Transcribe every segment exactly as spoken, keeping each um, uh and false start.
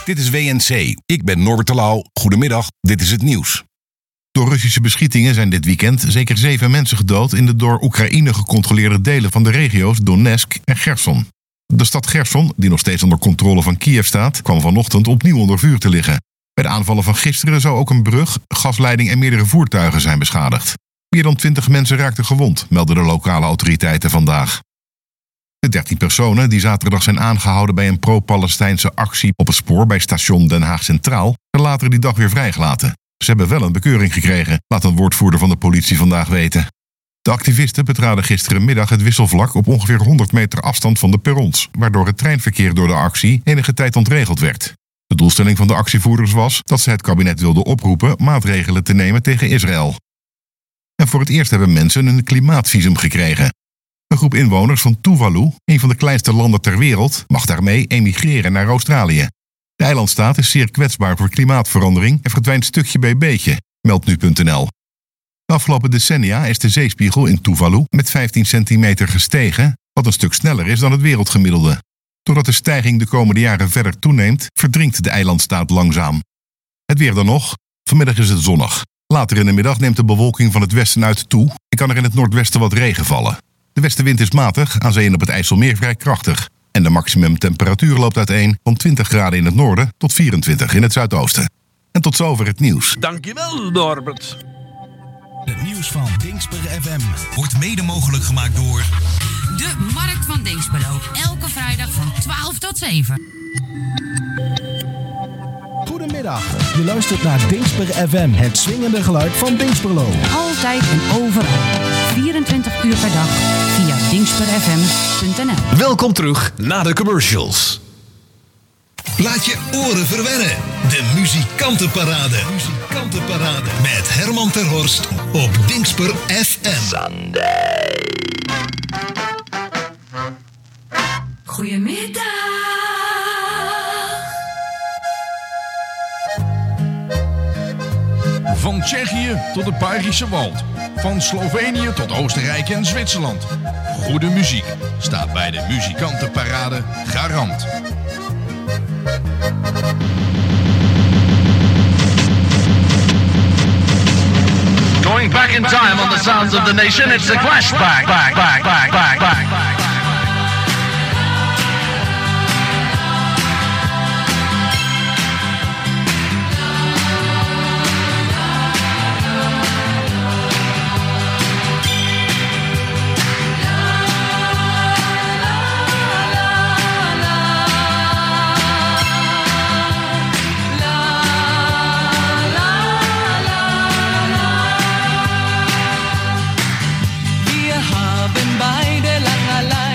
Dit is W N C. Ik ben Norbert Terlouw. Goedemiddag, dit is het nieuws. Door Russische beschietingen zijn dit weekend zeker zeven mensen gedood in de door Oekraïne gecontroleerde delen van de regio's Donetsk en Gerson. De stad Gerson, die nog steeds onder controle van Kiev staat, kwam vanochtend opnieuw onder vuur te liggen. Bij de aanvallen van gisteren zou ook een brug, gasleiding en meerdere voertuigen zijn beschadigd. Meer dan twintig mensen raakten gewond, melden de lokale autoriteiten vandaag. De dertien personen die zaterdag zijn aangehouden bij een pro-Palestijnse actie op het spoor bij station Den Haag Centraal, zijn later die dag weer vrijgelaten. Ze hebben wel een bekeuring gekregen, laat een woordvoerder van de politie vandaag weten. De activisten betraden gisterenmiddag het wisselvlak op ongeveer honderd meter afstand van de perrons, waardoor het treinverkeer door de actie enige tijd ontregeld werd. De doelstelling van de actievoerders was dat ze het kabinet wilden oproepen maatregelen te nemen tegen Israël. En voor het eerst hebben mensen een klimaatvisum gekregen. Een groep inwoners van Tuvalu, een van de kleinste landen ter wereld, mag daarmee emigreren naar Australië. De eilandstaat is zeer kwetsbaar voor klimaatverandering en verdwijnt stukje bij beetje, meldt nu punt n l. De afgelopen decennia is de zeespiegel in Tuvalu met vijftien centimeter gestegen, wat een stuk sneller is dan het wereldgemiddelde. Doordat de stijging de komende jaren verder toeneemt, verdrinkt de eilandstaat langzaam. Het weer dan nog. Vanmiddag is het zonnig. Later in de middag neemt de bewolking van het westen uit toe en kan er in het noordwesten wat regen vallen. De westenwind is matig, aan zee en op het IJsselmeer vrij krachtig. En de maximumtemperatuur loopt uiteen van twintig graden in het noorden tot vierentwintig in het zuidoosten. En tot zover het nieuws. Dankjewel, Norbert. Het nieuws van Dingsper F M wordt mede mogelijk gemaakt door de Markt van Dinxperlo. Elke vrijdag van twaalf tot zeven. Goedemiddag, je luistert naar Dingsper F M, het swingende geluid van Dinxperlo. Altijd en overal, vierentwintig uur per dag, via dingsper f m punt n l. Welkom terug na de commercials. Laat je oren verwennen. De muzikantenparade. Muzikantenparade. Met Herman ter Horst op Dingsper F M. Sunday. Goedemiddag. Van Tsjechië tot het Belgische Wald. Van Slovenië tot Oostenrijk en Zwitserland. Goede muziek staat bij de muzikantenparade garant. Going back in time on the sounds of the nation, it's the Clash back, back, back, back, back, back. Wir haben beide lange, lange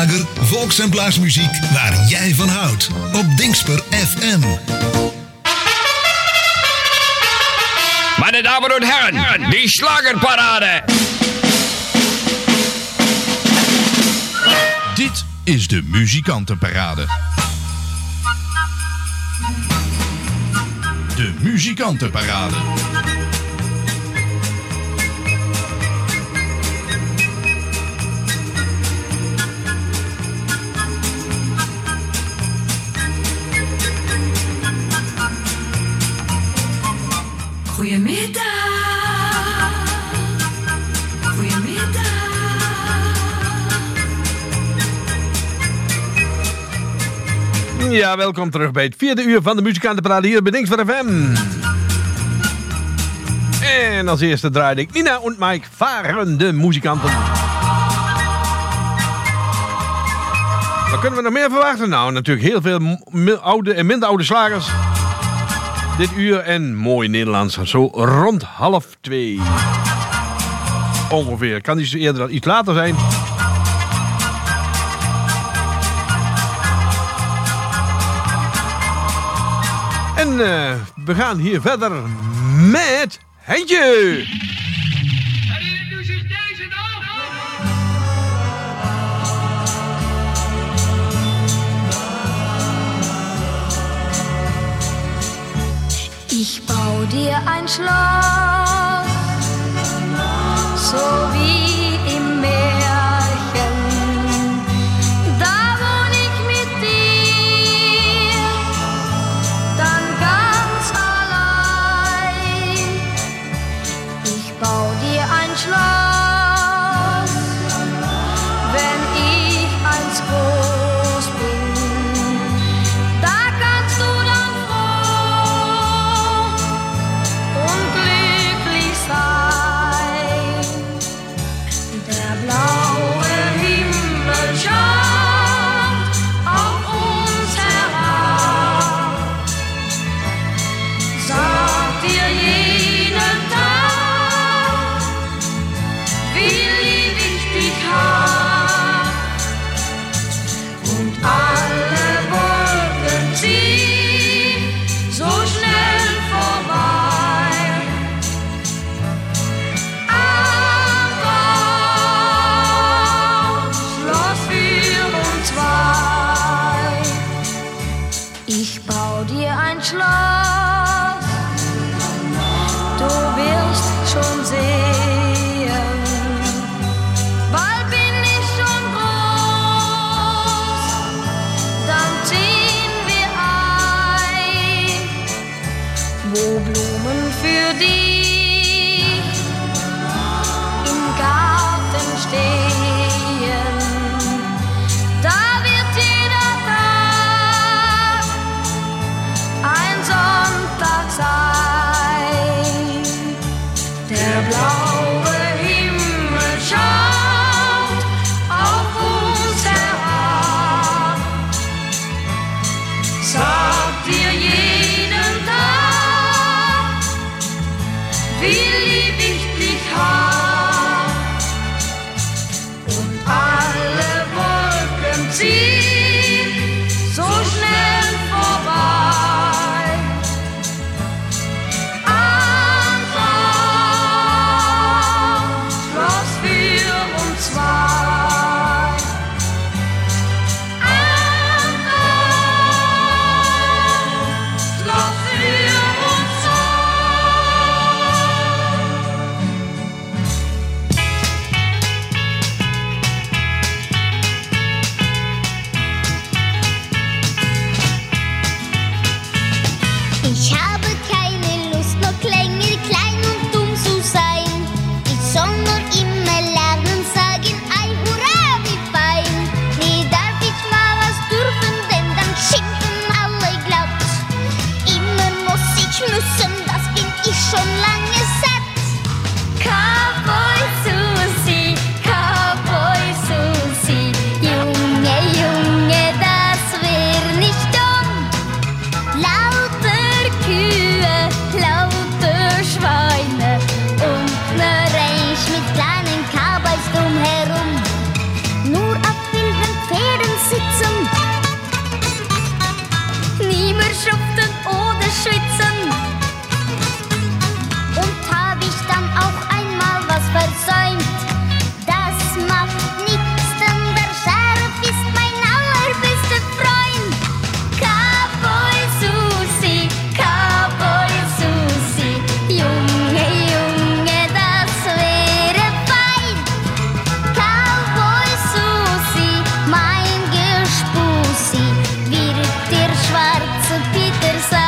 schlager, volks- en blaasmuziek waar jij van houdt. Op Dingsper F M. Meine Damen und Herren, die Schlagerparade. Dit is de Muzikantenparade. De Muzikantenparade. Goedemiddag. Goedemiddag. Ja, welkom terug bij het vierde uur van de Muzikantenparade hier bij Dingsper F M. En als eerste draaide ik Nina en Mike varen de muzikanten. Wat kunnen we nog meer verwachten? Nou, natuurlijk heel veel m- oude en minder oude slagers. Dit uur en mooi Nederlands, zo rond half twee. Ongeveer. Kan iets eerder iets later zijn. En uh, we gaan hier verder met Heintje. Ich bau dir ein Schloss, so wie im Märchen. Da wohn ich mit dir, dann ganz allein. Ich bau dir ein Schloss, wenn ich eins groß bin. Da kannst du dann froh und glücklich sein. Der blaue Himmel schaut auf uns herab, sagt dir jeden Tag, wie lieb ich dich hab. Und alle Wolken ziehen so schnell vorbei. Am Baum, Schloss für uns zwei. Ich bau dir ein Schloss, du wirst schon sehen. Bald bin ich schon groß, dann ziehen wir ein, wo Blumen für dich im Garten stehen. Da wird jeder Tag ein Sonntag sein. Der blaue Himmel schaut auf uns herab, sagt dir jeden Tag, wie lieb ich dich hab. Und alle Wolken ziehen so schnell vorbei. Am Baum, Schloss für uns zwei. Am Baum, Schloss für uns Ich habe keine Lust, noch länger klein und dumm zu sein. Ich soll nur immer lernen, sagen, ei hurra, wie fein. Nee, darf ich mal was dürfen, denn dann schimpfen alle glatt. Immer muss ich müssen, das bin ich schon lange satt. Cowboy Susi, Cowboy Susi, Junge, Junge, das wär nicht dumm. Lauter Kühe, lauter Schweine und ne Ranch mit kleinen Cowboys drumherum. Nur auf wilden Pferden schwitzen. Und hab ich dann auch einmal was versäumt, das macht nichts, denn der Sheriff ist mein allerbester Freund. Cowboy Susi, Cowboy Susi, Junge, Junge, das wäre fein. Cowboy Susi, mein Gespusi, wird der schwarze Peter sein.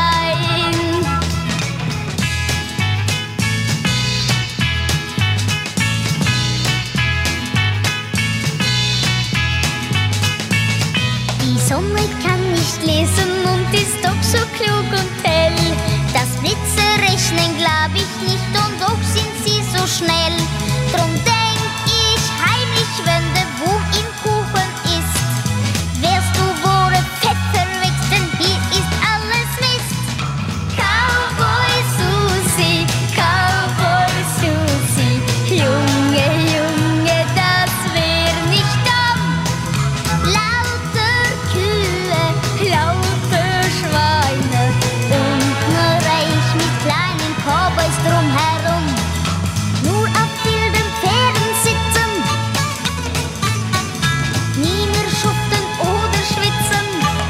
Die Sonne kann nicht lesen und ist doch so klug und hell. Das Blitze rechnen glaub ich nicht und doch sind sie so schnell. Drum denk ich heimlich, wenn der Wurm im Kuchen ist, wärst du wohl Pfeffer wächst, denn hier ist alles Mist. Cowboy Susi, Cowboy Susi, Junge, Junge, das wär nicht dumm. Lauter Kühe, lauter Schweine und nur reich mit kleinen Cowboys drumherum. Nur auf wilden Pferden sitzen, nie mehr schuften oder schwitzen.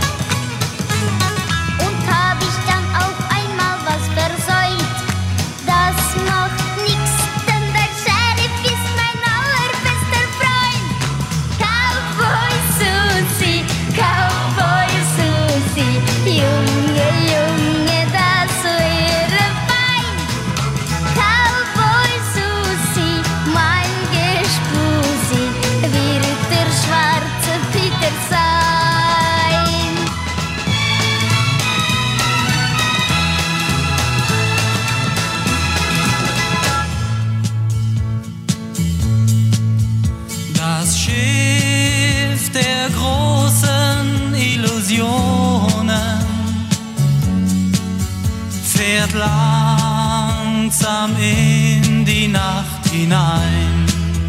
Und hab ich dann auch einmal was versäumt, das macht nix, denn der Sheriff ist mein allerbester Freund. Cowboy Susi, Cowboy Susi, Junge, Junge, das wäre fein. Cowboy Susi, mein Gespusi, wird der schwarze Peter sein. Das Schiff der großen Illusionen fährt langsam in die Nacht hinein.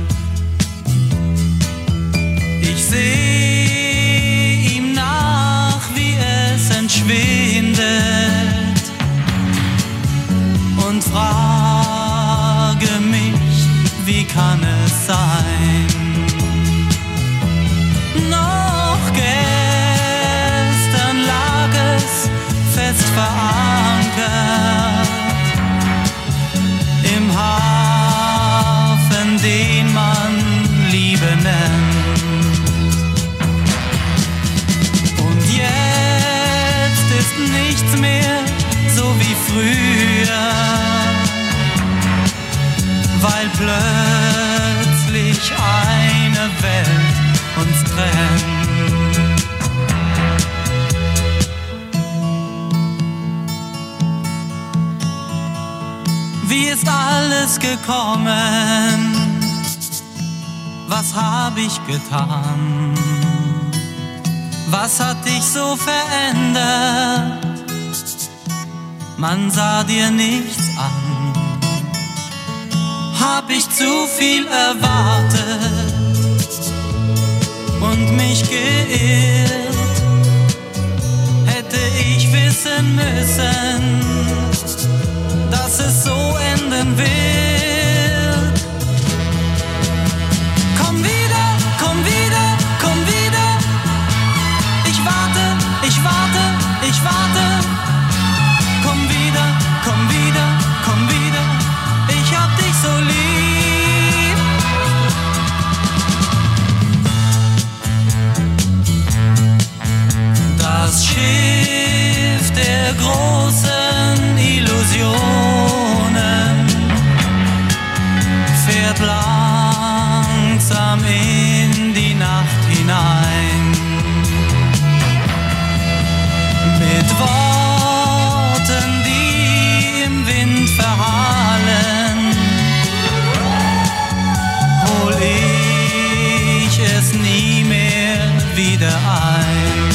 Ich seh ihm nach, wie es entschwindet und frage mich, wie kann es sein? Noch gestern lag es fest verankert im Hafen, den man Liebe nennt. Und jetzt ist nichts mehr so wie früher, weil plötzlich eine Welt uns trennt. Wie ist alles gekommen? Was hab ich getan? Was hat dich so verändert? Man sah dir nichts an. Hab ich zu viel erwartet und mich geirrt? Hätte ich wissen müssen, dass es so enden wird. Komm wieder, komm wieder, komm wieder. Ich warte, ich warte, ich warte. Komm wieder, komm wieder, komm wieder. Ich hab dich so lieb. Das Schiff der großen Illusionen fährt langsam in die Nacht hinein. Mit Worten, die im Wind verhallen, hol ich es nie mehr wieder ein.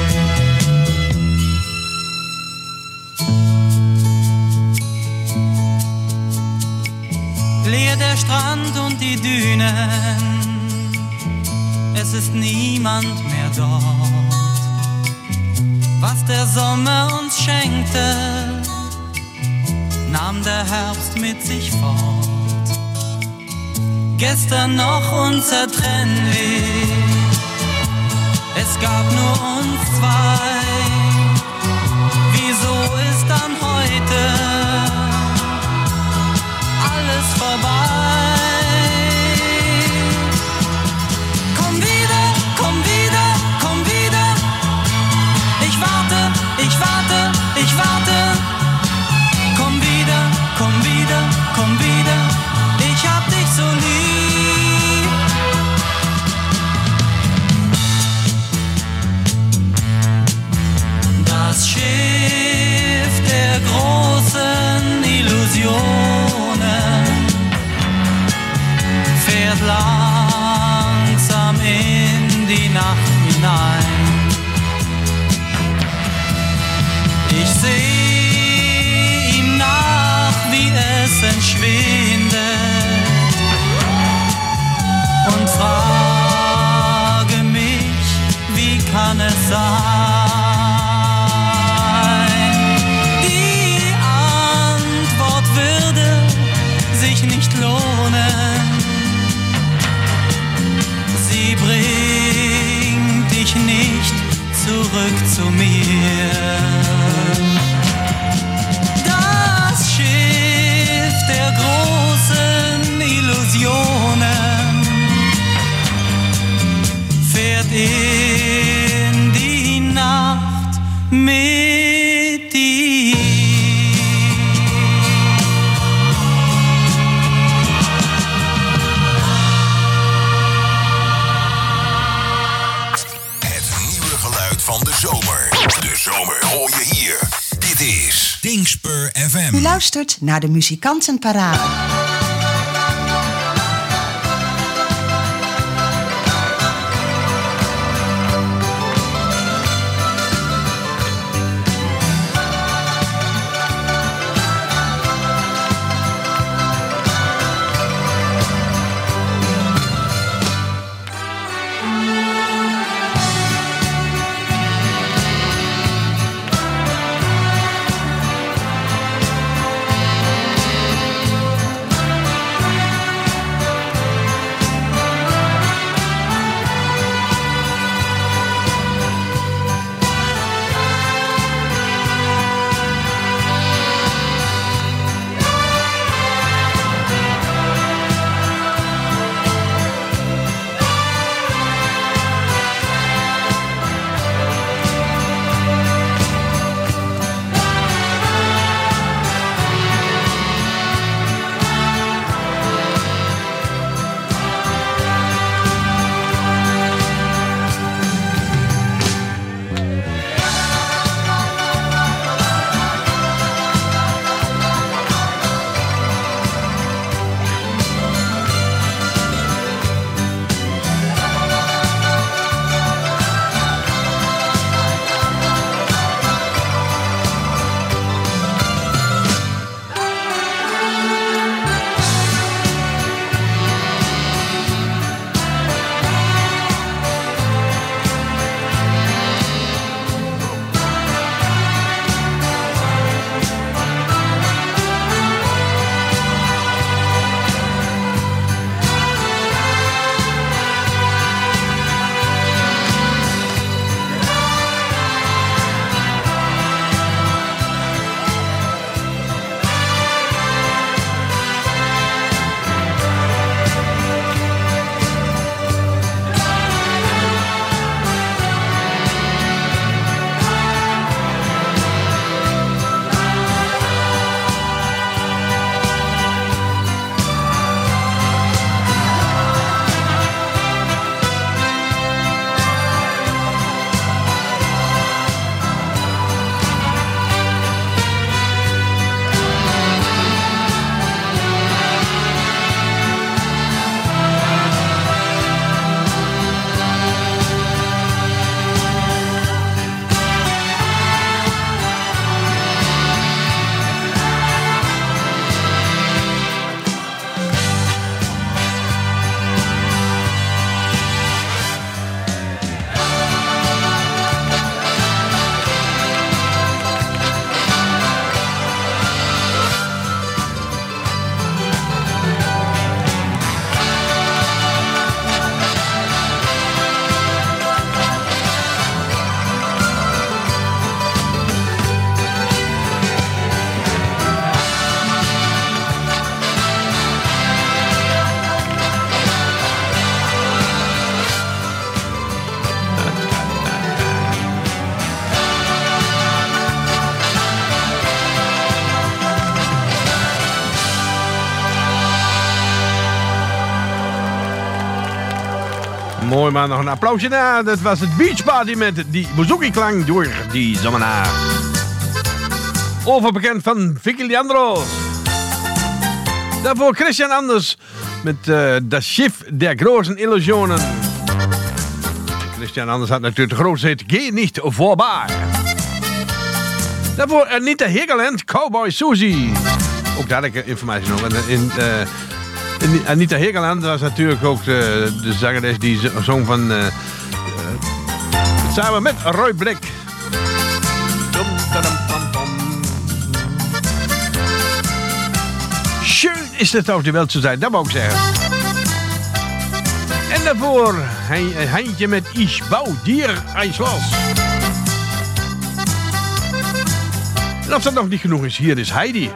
Leer der Strand und die Dünen, es ist niemand mehr dort. Was der Sommer uns schenkte, nahm der Herbst mit sich fort. Gestern noch unzertrennlich, es gab nur uns zwei. Wieso ist dann heute alles vorbei? Komm wieder, komm wieder, komm wieder. Ich warte, ich warte, ich warte. Komm wieder, komm wieder, komm wieder. Ich hab dich so lieb. Das Schiff der großen Illusionen fährt langsam in die Nacht hinein. Ich seh ihm nach, wie es entschwindet und frage mich, wie kann es sein? Die Antwort würde sich nicht lohnen. Sie bringt dich nicht zurück zu mir. Das Schiff der großen Illusionen fährt in die Nacht mit dir. Het nieuwe geluid van de zomer. De zomer hoor je hier. Dit is Dingspur F M. U luistert naar de Muzikantenparade. Mooi, maar nog een applausje na. Dat was het Beach Party met die bouzouki-klank door die zomernaar. Overbekend van Vicky Leandros. Daarvoor Christian Anders met uh, Das Schiff der großen Illusionen. Christian Anders had natuurlijk de grootste hit Geh nicht vorbei. Daarvoor Anita Hegeland, Cowboy Susie. Ook daar heb ik informatie nog. In, uh, in Anita Hegeland was natuurlijk ook de, de zangeres die zong van... Uh, uh, samen met Roy Black. Schön is het auf die Welt zu sein, dat wou ik zeggen. En daarvoor een Heintje met Ich bau dir ein Schloss. En als dat nog niet genoeg is, hier is Heidi.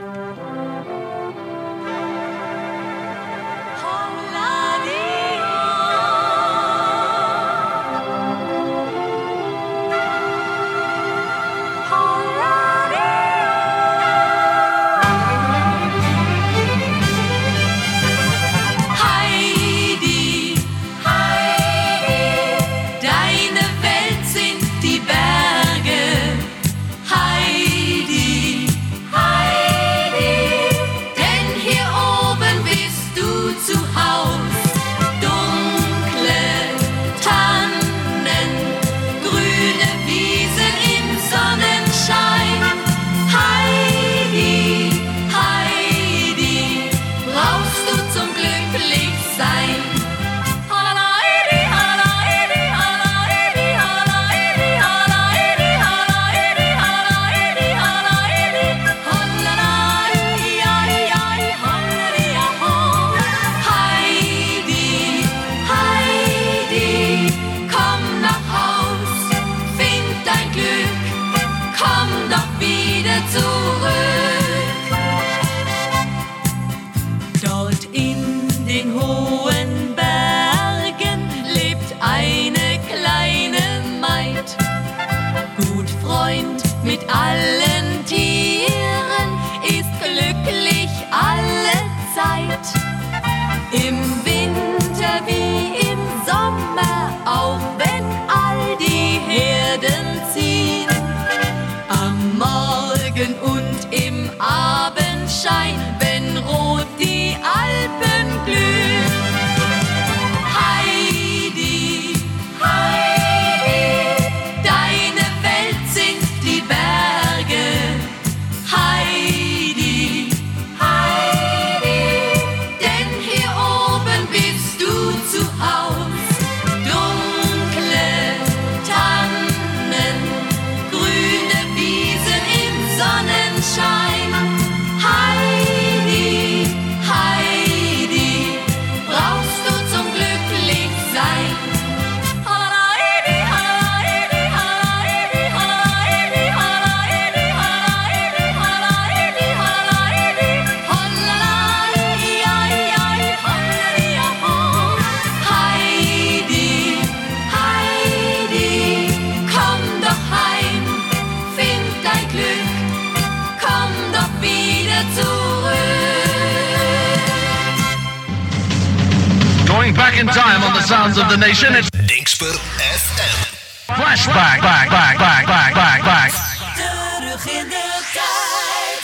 In time on the sounds of the nation, it's Dingsper F M. Flashback, back, back, back, back, back, back. Terug in de tijd.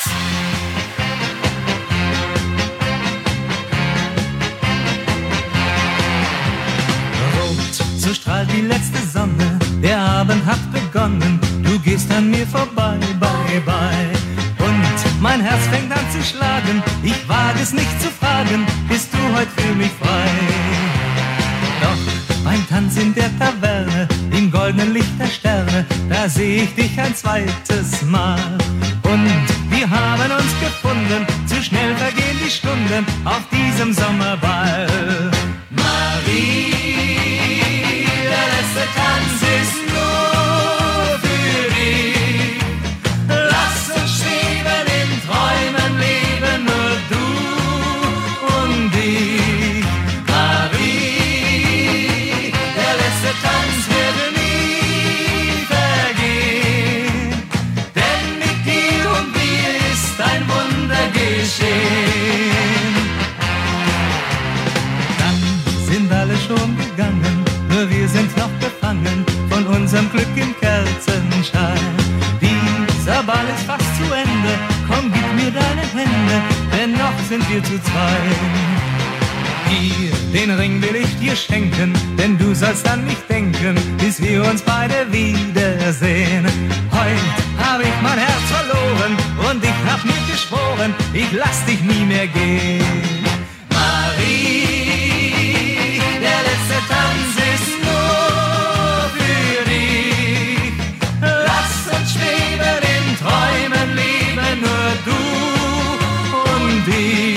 Rot, so strahlt die letzte Sonne, der Abend hat begonnen, du gehst an mir vorbei, bye, bye. Und mein Herz fängt an zu schlagen, ich wage es nicht zu fragen, bist du heute für mich frei? Doch beim Tanz in der Taverne, im goldenen Licht der Sterne, da seh ich dich ein zweites Mal. Und wir haben uns gefunden, zu schnell vergehen die Stunden auf diesem Sommerball. Marie, der letzte Tanz ist nur für dich. Lass uns schweben, in Träumen leben, nur du und ich. Marie, der letzte Tanz wird nie vergehen, denn mit dir und mir ist ein Wunder geschehen. Dann sind alle schon gegangen, nur zu Ende. Komm, gib mir deine Hände, denn noch sind wir zu zweit. Hier, den Ring will ich dir schenken, denn du sollst an mich denken, bis wir uns beide wiedersehen. Heut hab ich mein Herz verloren und ich hab mir geschworen, ich lass dich nie mehr gehen. Marie, der letzte Tanz ist nur für dich. Lass uns schweben in Träumen, leben nur du und ich.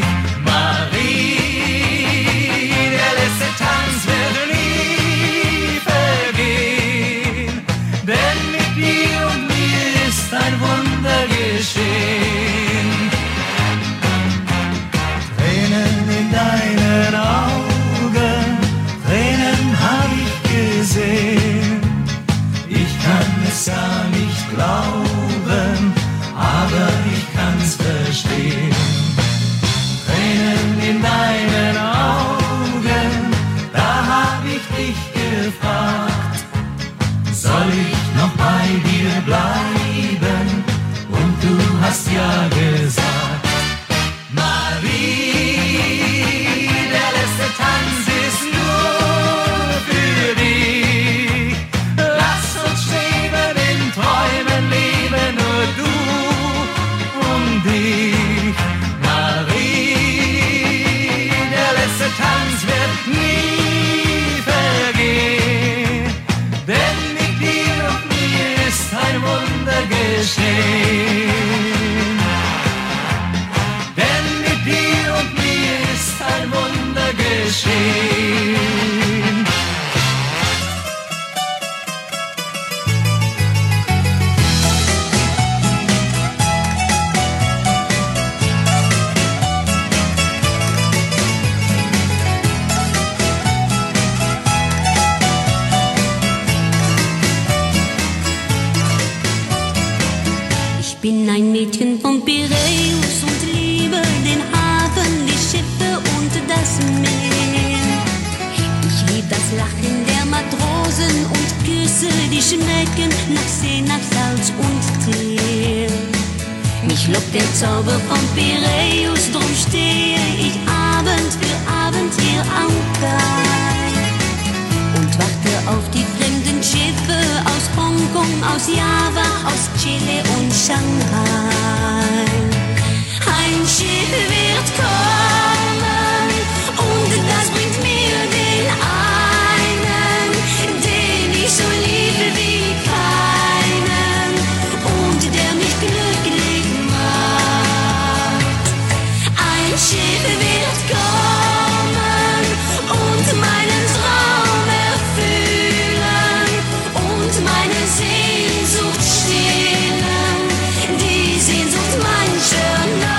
Tränen in deinen Augen, Tränen hab ich gesehen. Ich kann es gar nicht glauben, aber ich kann's verstehen. Tränen in deinen Augen, da hab ich dich gefragt, soll ich noch bei dir bleiben? Und du hast ja gesagt, Marie, der letzte Tanz ist nur für dich. Lass uns schweben in Träumen, leben nur du und ich. Marie, der letzte Tanz wird nie vergehen, denn mit dir und mir ist ein Wunder geschehen. Denn mit dir und mir ist ein Wunder geschehen. Ich bin ein Mädchen von Piräus und liebe den Hafen, die Schiffe und das Meer. Ich liebe das Lachen der Matrosen und Küsse, die schmecken nach See, nach Salz und Teer. Mich lockt der Zauber von Piräus, drum stehe ich Abend für Abend hier am Kai und warte auf die fremden Schiffe aus Hongkong, aus Java, aus Chile und Shanghai. Ein Schiff wird kommen und das bringt mir den einen, den ich so liebe wie keinen und der mich glücklich macht. Ein Schiff wird kommen und meinen Traum erfüllen und meine Sehnsucht stillen, die Sehnsucht mancher Nacht.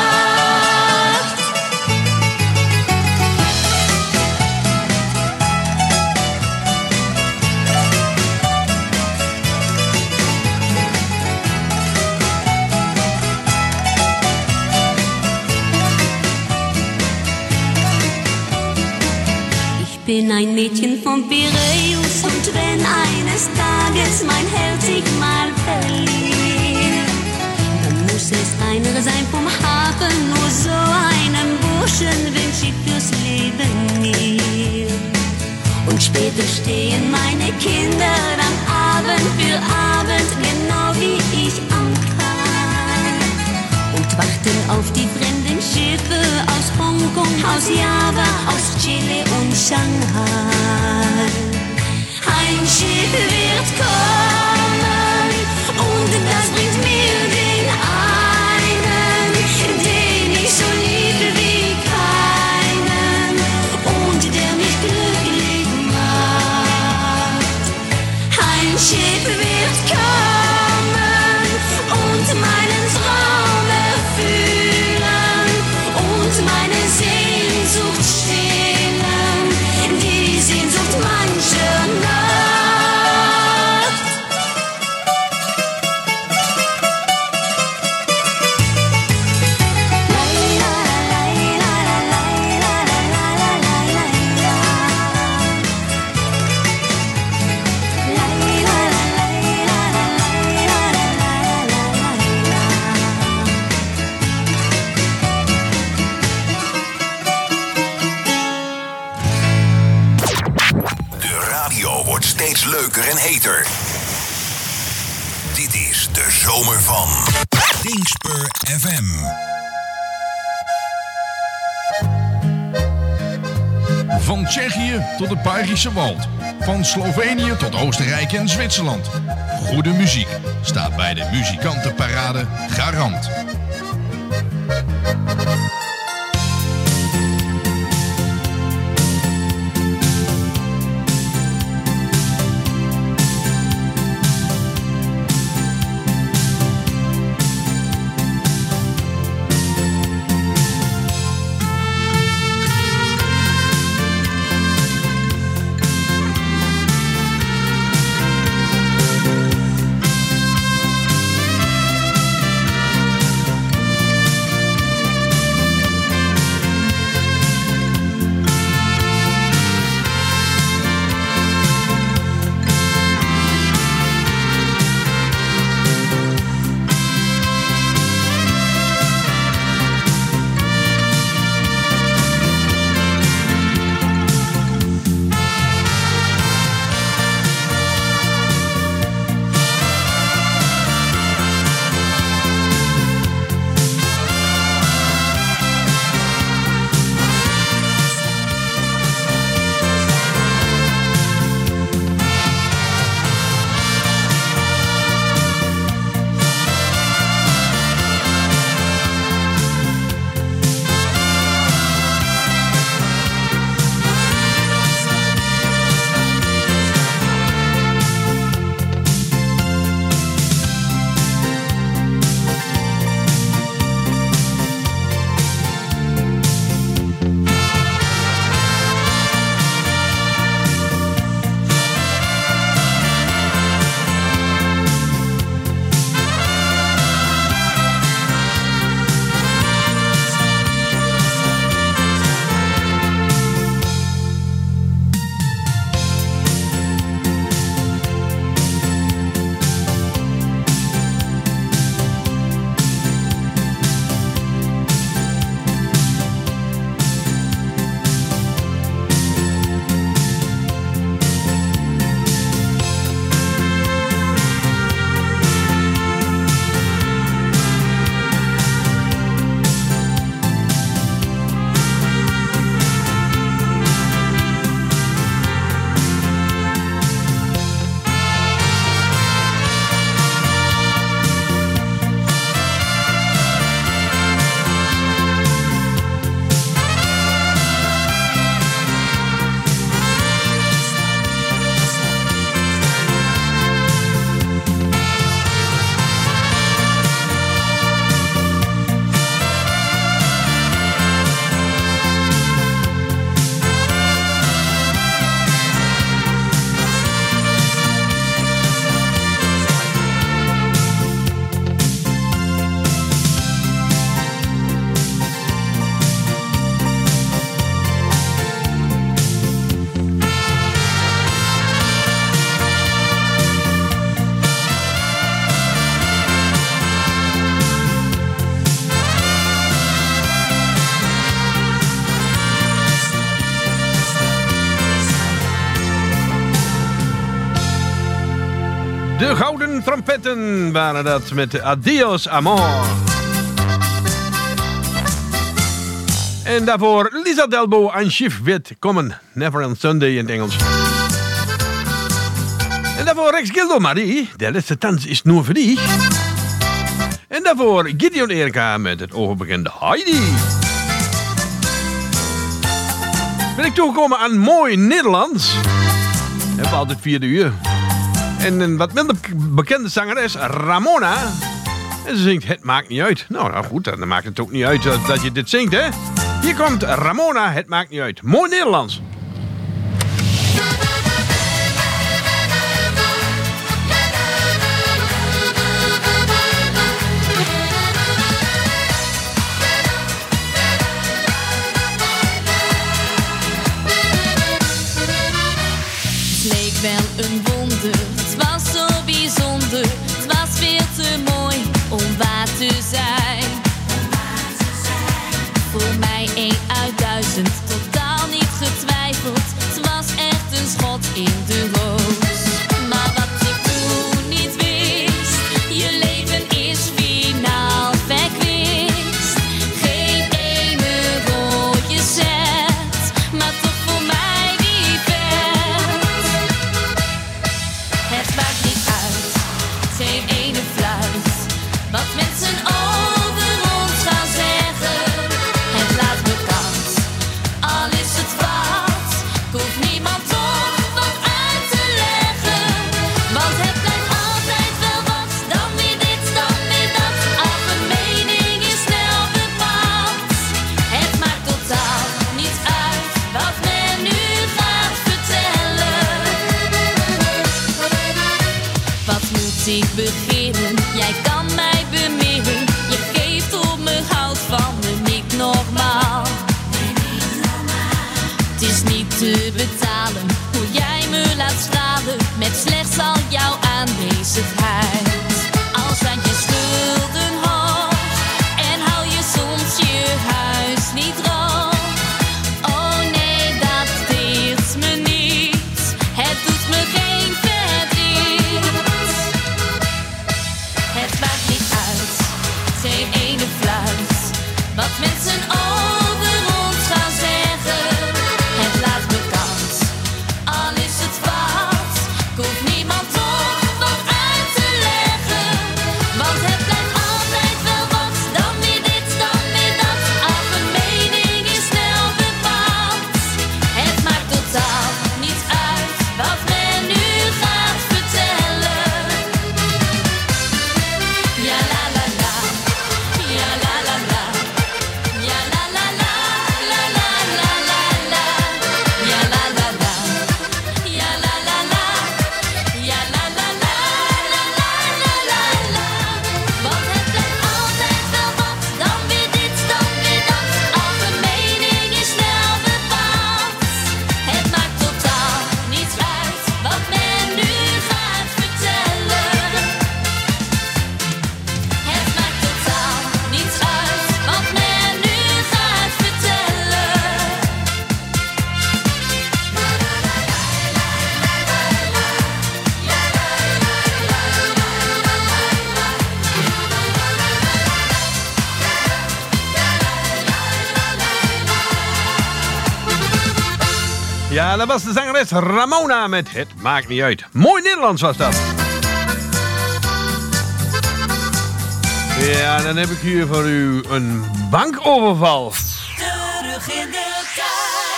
Ich bin ein Mädchen von Piräus und wenn eines Tages mein Herz sich mal verliert, dann muss es einer sein vom Hafen, nur so einen Burschen wünsch ich fürs Leben mir. Und später stehen meine Kinder dann Abend für Abend, genau wie ich am Kai, und warten auf die fremden Schiffe aus Hongkong, aus Java, aus Chile und Shanghai. Ein Schiff wird kommen und das bringt mir den einen, den ich so liebe wie keinen und der mich glücklich macht. Ein Schiff wird kommen und meinen Traum erfüllen und meine Sehnsucht stillen, die Sehnsucht mancher Nacht. leuker en heter. Dit is de zomer van Dingspur F M. Van Tsjechië tot het Belgische Wald. Van Slovenië tot Oostenrijk en Zwitserland. Goede muziek staat bij de muzikantenparade garant. De Gouden Trompetten waren dat met Adios Amor. En daarvoor Lisa Delbo en Schiff Wit komen. Never on Sunday in het Engels. En daarvoor Rex Gildo Marie. De laatste dans is nur voor die. En daarvoor Gideon Erika met het overbekende Heidi. Ben ik toegekomen aan mooi Nederlands. Hebben we altijd vierde uur. En een wat minder bekende zangeres, Ramona. En ze zingt Het maakt niet uit. Nou, nou goed, dan maakt het ook niet uit dat, dat je dit zingt, hè. Hier komt Ramona, Het maakt niet uit. Mooi Nederlands. Het leek wel een wonder, het was zo bijzonder. Het was veel te mooi om waar te zijn. Voor mij één uit duizend, totaal niet getwijfeld. te betalen. Hoe jij me laat stralen met slechts al jouw aanwezigheid. Al zijn je schulden hoog en hou je soms je huis niet droog. Oh nee, dat deert me niet. Het doet me geen verdriet. Het maakt niet uit, geen ene fluit. Wat mensen over ons gaan zeggen. Het laat me koud, al is het fout. Ik hoef niemand toch wat uit te leggen. Want het blijft altijd wel wat. Dan weer dit, dan weer dat. Al mijn mening is snel bepaald. Het maakt totaal niet uit wat men nu gaat vertellen. Ja la la la, ja la la la. Ja la la la, la la la la la. Ja la la la, ja la la la. Ja la la la, la la la la la. Want het blijft altijd wel wat. Dan weer dit, dan weer dat. Al mijn mening is snel bepaald. Het maakt totaal niets uit wat men nu gaat vertellen. Het maakt totaal niets uit wat men nu gaat vertellen. Ja, dat was de zangeres Ramona met Het Maakt Niet Uit. Mooi Nederlands was dat. Ja, dan heb ik hier voor u een bankoverval. Terug in de tijd.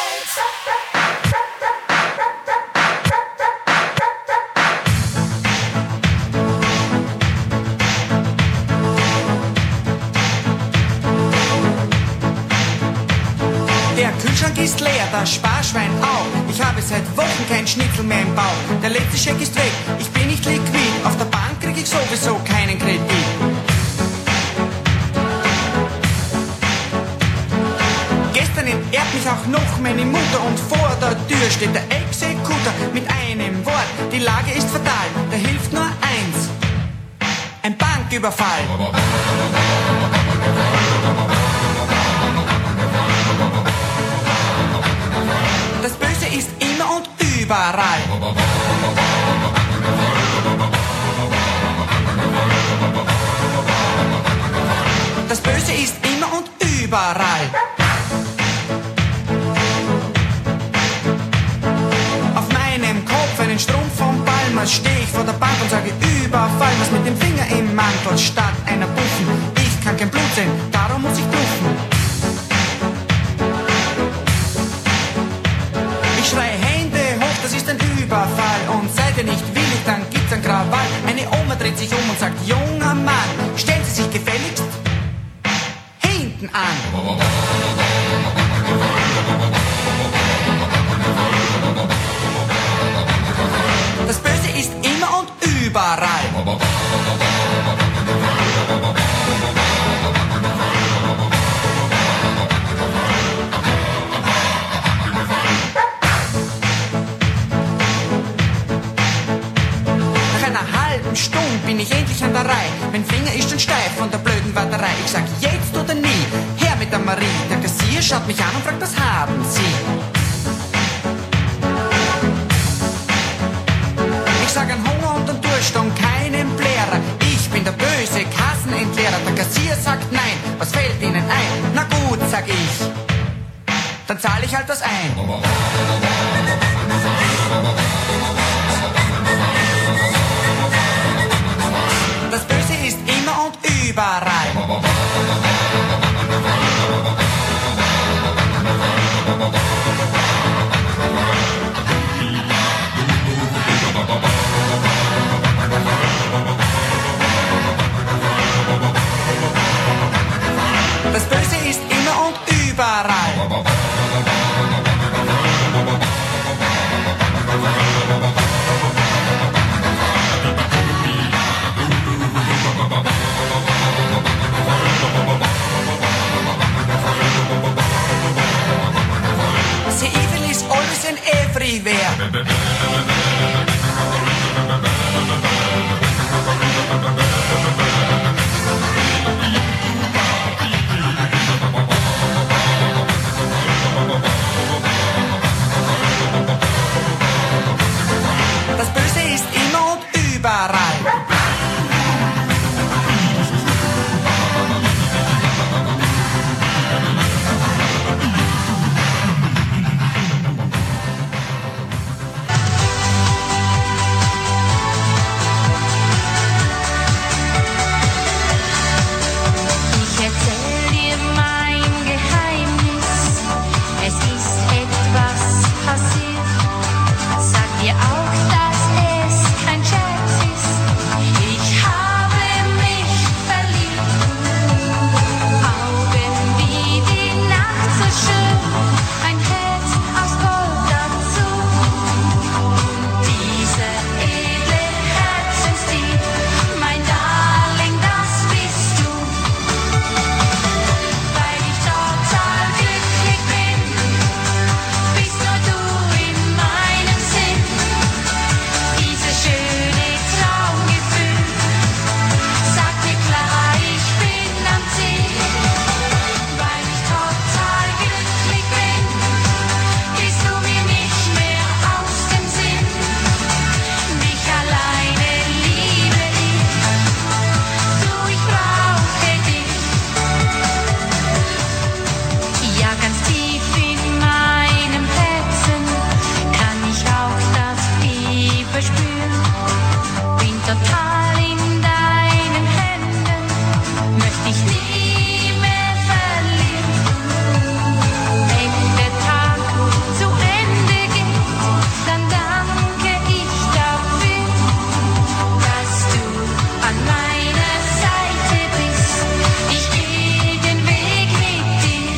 Der Kühlschrank ist leer, das Sparschwein auch. Ich habe seit Wochen kein Schnitzel mehr im Bauch. Der letzte Scheck ist weg, ich bin nicht liquid. Auf der Bank krieg ich sowieso keinen Kredit. Gestern entehrt mich auch noch meine Mutter und vor der Tür steht der Exekutor mit einem Wort. Die Lage ist fatal, da hilft nur eins: ein Banküberfall. Das Böse ist immer und überall. Das Böse ist immer und überall. Auf meinem Kopf einen Strumpf vom Palmas, steh ich vor der Bank und sage Überfall. Was mit dem Finger im Mantel statt einer Buffen. Ich kann kein Blut sehen, darum muss ich bluffen. Ich schrei Hände hoch, das ist ein Überfall. Und seid ihr nicht willig, dann gibt's ein Krawall. Eine Oma dreht sich um und sagt, junger Mann, stellen Sie sich gefälligst hinten an. Das Böse ist immer und überall. Nach einer halben Stunde bin ich endlich an der Reihe. Mein Finger ist schon steif von der blöden Warterei. Ich sag jetzt oder nie, her mit der Marie. Der Kassier schaut mich an und fragt, was haben Sie? Ich sag an Hunger und an Durst und keinen Blärer. Ich bin der böse Kassenentleerer. Der Kassier sagt nein, was fällt Ihnen ein? Na gut, sag ich, dann zahle ich halt was ein. Das Böse ist immer und überall. Das Böse ist immer und überall. Das Böse ist immer und überall. Ich erzähl dir mein Geheimnis. Es ist etwas passiert. Sag dir auch, dass es kein Scherz ist. Ich habe mich verliebt. Augen wie die Nacht so schön. Ein Herz aus Gold dazu. Diese edle Herzensdieb, mein Darling, das bist du. Weil ich total glücklich bin, bist nur du in meinem Sinn. Dieses schöne Traumgefühl, sag mir klar, ich bin am Ziel. Weil ich total glücklich bin, bist du mir nicht mehr aus dem Sinn. Mich alleine liebe ich, du, ich brauche dich. Ja, ganz tief in meinem Herzen kann ich auch das Fieber spüren. Bin total in deinen Händen, möchte ich nie mehr verlieren. Wenn der Tag zu Ende geht, dann danke ich dafür, dass du an meiner Seite bist. Ich gehe den Weg mit dir,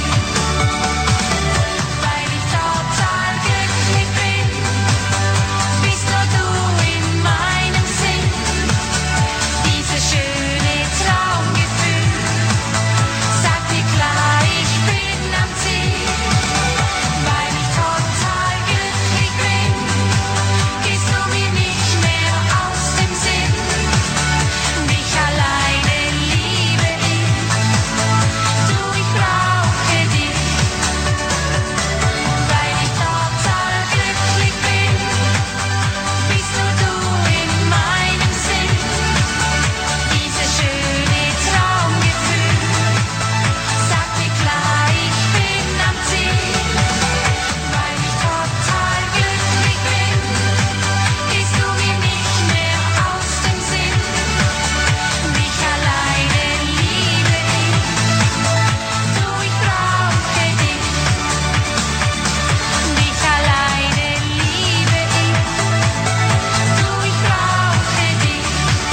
weil ich total glücklich bin. Bist nur du in meinem Sinn. Dieses schöne Traumgefühl, sag mir klar, ich bin am Ziel. Weil ich total glücklich bin, gehst du mir nicht mehr aus dem Sinn. Mich alleine liebe ich, du, ich brauche dich. Weil ich total glücklich bin, bist nur du in meinem Sinn. Dieses schöne Traumgefühl, sag mir klar, ich bin am Ziel. Weil ich total glücklich bin, gehst du mir nicht mehr aus dem Sinn. Mich alleine liebe ich, du, ich brauche dich. Mich alleine liebe ich, du, ich brauche dich.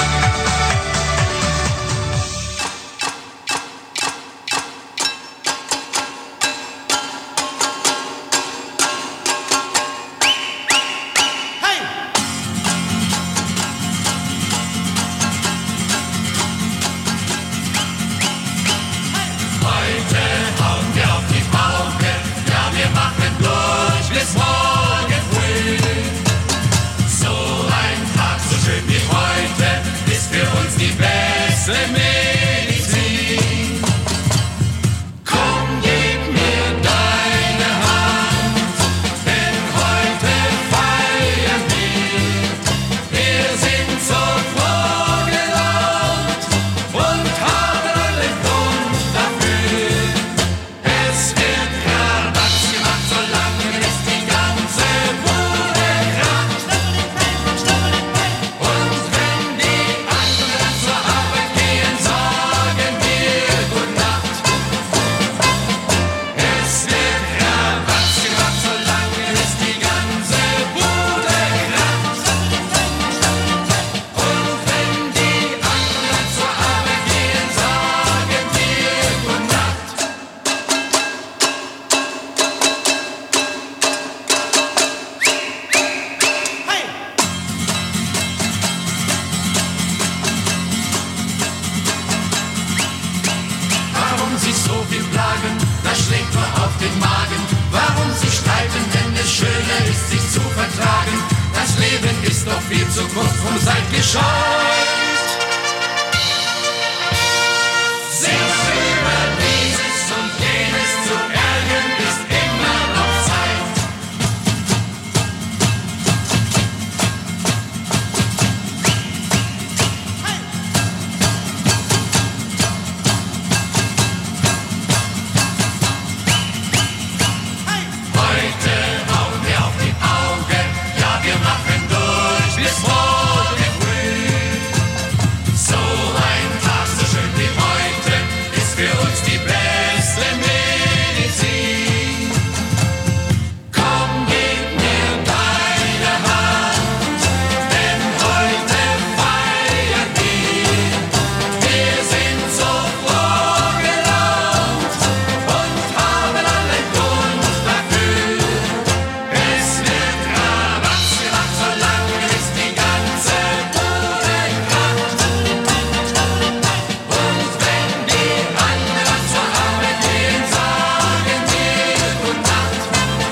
Heute hauen wir auf die Pauke, ja, wir machen durch bis morgen früh. So ein Tag so schön wie heute ist für uns die beste Medizin. Komm, gib mir deine Hand, denn heute feiern wir. Wir sind so froh gelaunt und haben alle Grund dafür. Es wird Krabatz gemacht, solange es die ganze Bude kracht. Und wenn die anderen zur Arbeit gehen, sagen wir Gute Nacht. Es wird Krabatz gemacht, solange es die ganze Bude kracht. Und wenn die anderen zur Arbeit gehen, sagen wir Gute Nacht. Warum sich so viel plagen, das schlägt nur auf den Magen. Warum sich streiten, wenn es schöner ist, sich zu vertragen. tragen. Das Leben ist doch viel zu kurz, drum seid gescheut. Sich über dieses und jenes zu ärgern, ist immer noch Zeit. Heute hauen wir auf die Augen, ja wir machen durch bis morgen früh. So ein Tag so schön wie heute ist für uns die beste Medizin. Komm, gib mir deine Hand, denn heute feiern wir. Wir sind so froh gelaunt und haben allen Grund dafür. Es wird Rabatz gemacht, solange bis die ganze Bude kracht. Und wenn die anderen zur Arbeit gehen, sagen wir Gute Nacht.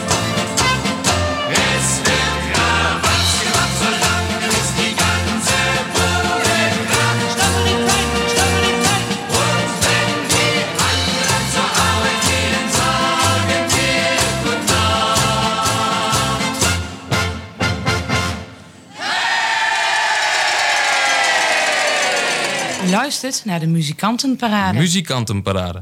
Es wird Rabatz gemacht, solange bis die ganze Bude kracht. Und wenn die anderen zur Arbeit gehen, sagen wir Gute Nacht. U luistert naar de Muzikantenparade. Muzikantenparade.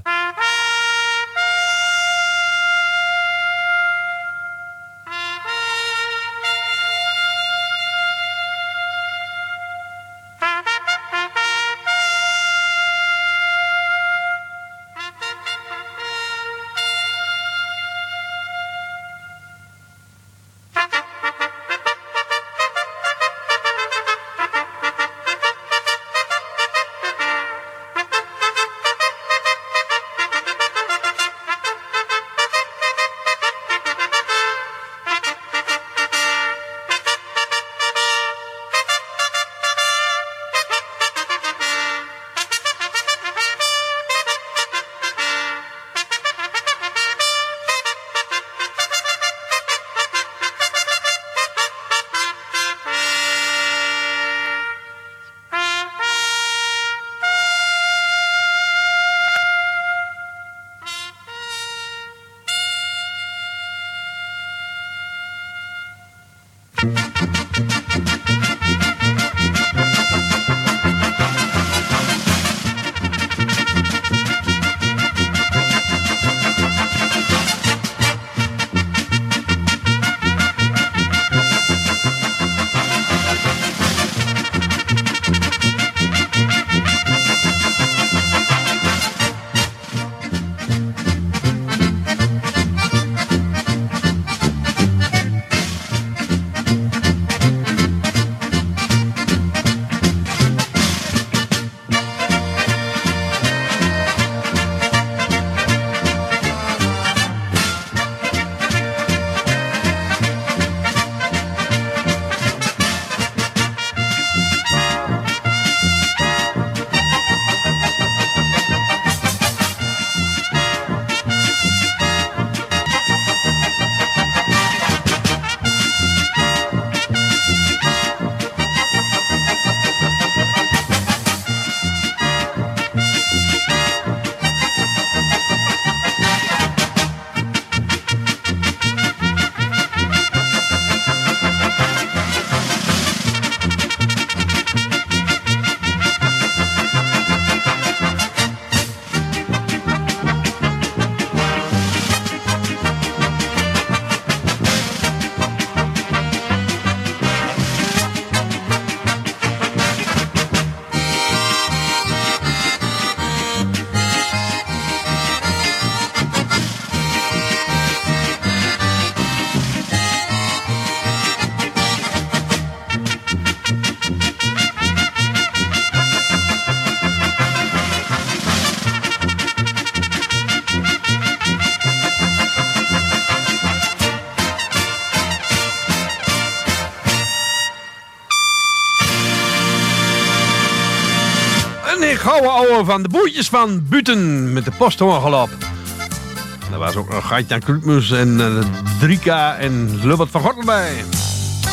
gouden ouwe van de boertjes van Buten met de posthoorgelop. Er was ook nog Gaitjan Krutmus en uh, Drika en Lubbert van Gortel bij.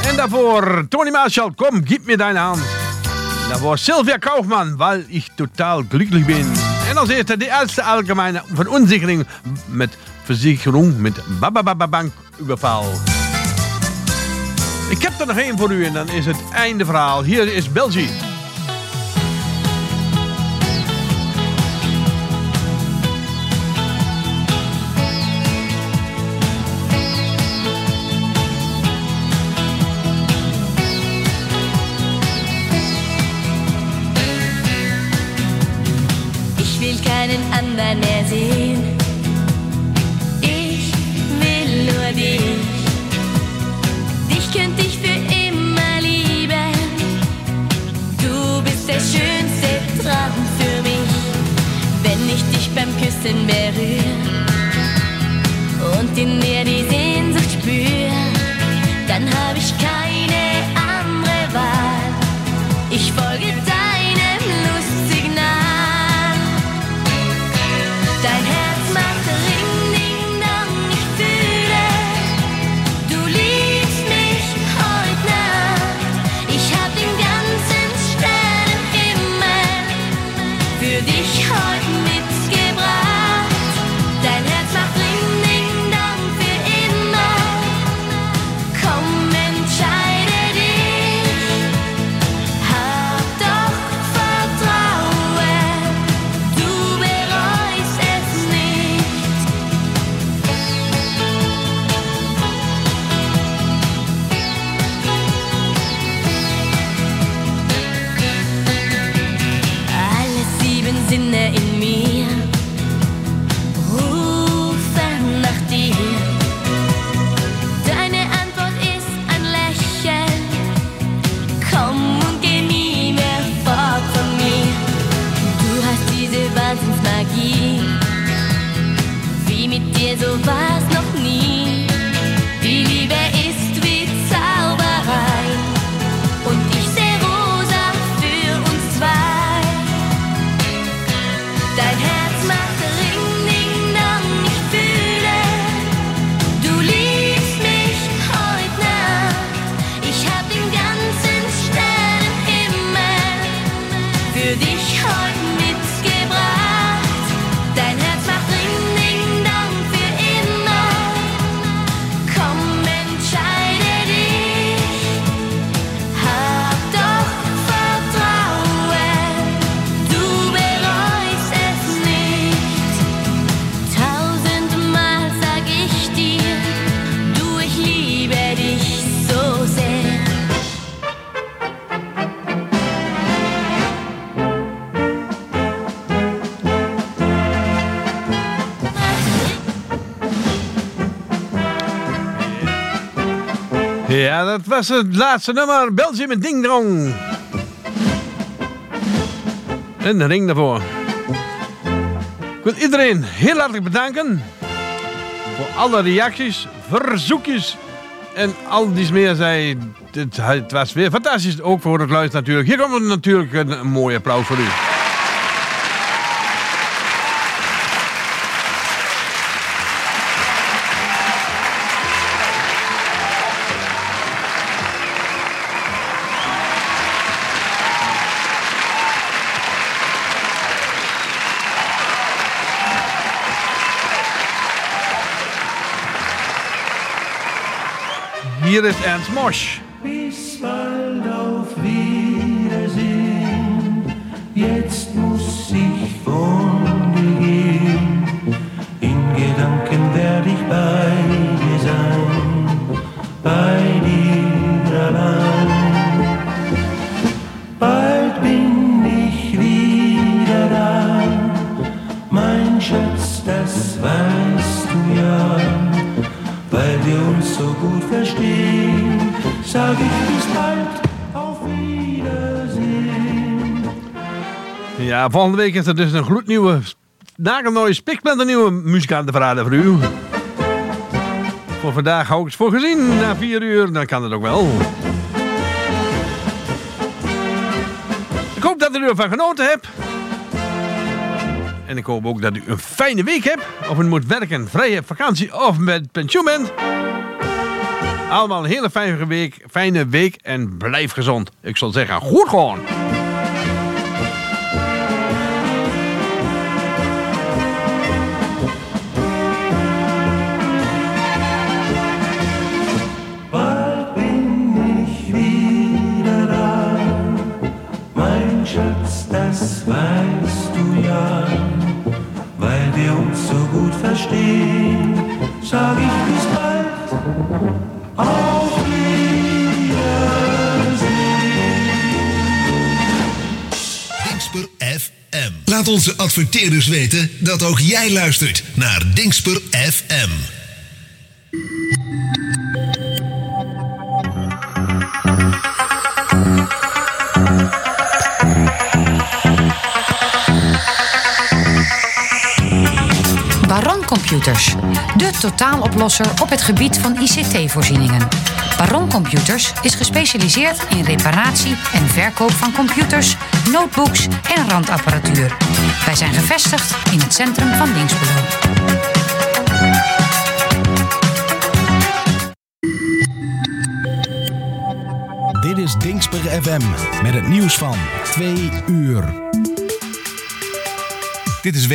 En daarvoor Tony Marshall, kom, gib mir deine Hand. En daarvoor Sylvia Kaufmann, weil ich total glücklich bin. En als eerste de erste allgemeine verunsicherung met verzekering met Banküberfall. Ik heb er nog één voor u en dan is het einde verhaal. Hier is België. Keinen anderen mehr sehen. Ich will nur dich. Dich könnte ich für immer lieben. Du bist der schönste Traum für mich. Wenn ich dich beim Küssen berühre und in mir die Sehnsucht spüre, dann habe ich keine andere Wahl. Ich folge deinem Lustsignal. Dein Herz macht Ring, Ding, Dong, ich fühle, du liebst mich heute Nacht. Ich hab den ganzen Sternenhimmel für dich heute mitgebracht. Dein Herz macht Ring, Ding, Dong, für immer. Komm, entscheide dich, hab doch Vertrauen, du bereust es nicht. Alle sieben Sinne in mir rufen nach dir. Deine Antwort ist ein Lächeln. Komm und geh nie mehr fort von mir. Du hast diese Wahnsinnsmagie. Wie mit dir, so war's noch nie. Die Liebe ist wie Zauberei. Und ich seh rosa für uns zwei. Dein Herz macht Ring, Ding, Dong, ich fühle, du liebst mich heute Nacht. Ich hab den ganzen Sternenhimmel für dich heute mitgebracht. Dein Herz macht Ring, Ding, Dong, für immer. Komm, entscheide dich, hab doch Vertrauen, du bereust es nicht. Tausendmal sag ich dir, du, ich liebe dich so sehr. Ja, dat was het laatste nummer. België met Ding Dong. En de ring daarvoor. Ik wil iedereen heel hartelijk bedanken voor alle reacties, verzoekjes en al die meer zei. Het, het was weer fantastisch, ook voor het luisteren natuurlijk. Hier komt natuurlijk een, een mooi applaus voor u. Hier ist Ernst Mosch. Bis bald auf Wiedersehen. Jetzt muss ich von dir gehen. In Gedanken werde ich bei dir sein, bei dir allein. Bald bin ich wieder da, mein Schatz, das weißt du ja. Weil wir uns so gut verstehen, sag ich bis bald, auf Wiedersehen. Ja, volgende week is er dus een gloednieuwe, nagelnooie, spiksplinternieuwe muzikantenparade voor u. Voor vandaag hou ik het voor gezien, na vier uur, dan kan het ook wel. Ik hoop dat u ervan genoten hebt. En ik hoop ook dat u een fijne week hebt. Of u moet werken, vrij hebt, vakantie of met pensioen bent. Allemaal een hele fijne week, fijne week en blijf gezond. Ik zal zeggen, goed gewoon. Bald bin ich wieder da, mein Schatz, das weißt du ja. Weil wir uns so gut verstehen, sag ich bis bald, auf Wiedersehen. Dingsper F M. Laat onze adverteerders weten dat ook jij luistert naar Dingsper F M. Baron Computers, de totaaloplosser op het gebied van I C T-voorzieningen. Baron Computers is gespecialiseerd in reparatie en verkoop van computers, notebooks en randapparatuur. Wij zijn gevestigd in het centrum van Dinxperlo. Dit is Dingsper F M met het nieuws van twee uur. Dit is